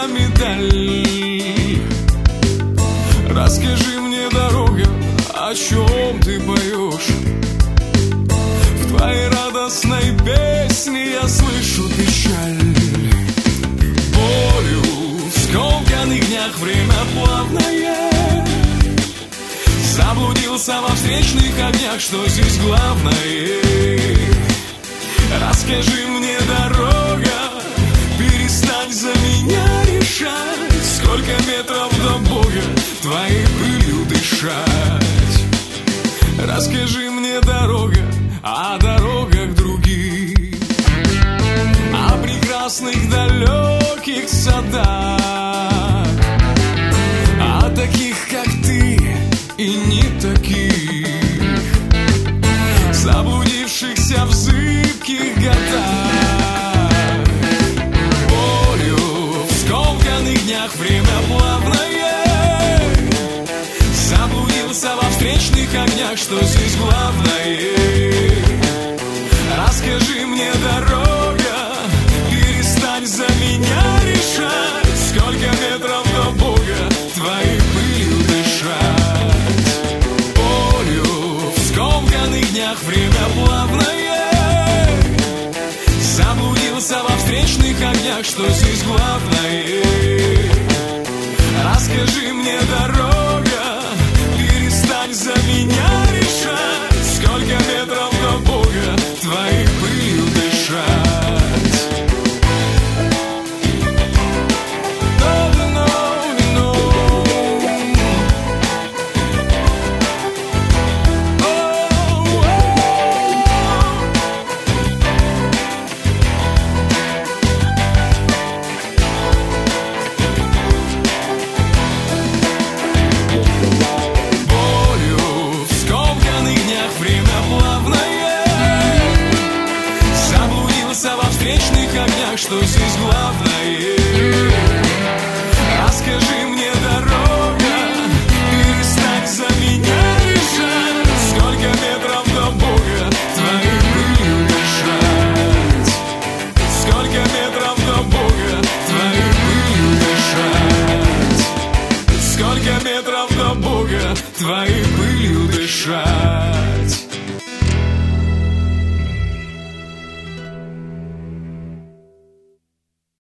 медаль. Расскажи мне, дорога, о чем ты поешь. В твоей радостной песне я слышу печаль. Болью в скомканных днях время плавное. Заблудился во встречных огнях, что здесь главное. Расскажи мне, дорога, перестань за меня решать. Сколько метров до Бога твоей пылью дышать. Расскажи мне, дорога, о дорогах других, о прекрасных далеких садах, о таких, как ты, и не таких, заблудившихся в зыбких годах. Болью в скомканных днях время плавное. Заблудился во встречных огнях, что здесь главное. Расскажи мне, дорога, перестань за меня решать. Сколько метров до Бога твоей пылью дышать. Болью в скомканных днях время плавное. Заблудился во встречных огнях, что здесь главное. Расскажи мне, дорога, перестань за меня решать. Сколько метров до Бога твоей пылью дышать. Что здесь главное? Расскажи мне, дорога, перестань за меня решать. Сколько метров до Бога твоей пылью дышать. Сколько метров до Бога твоей пылью дышать. Сколько метров до Бога твоей пылью дышать.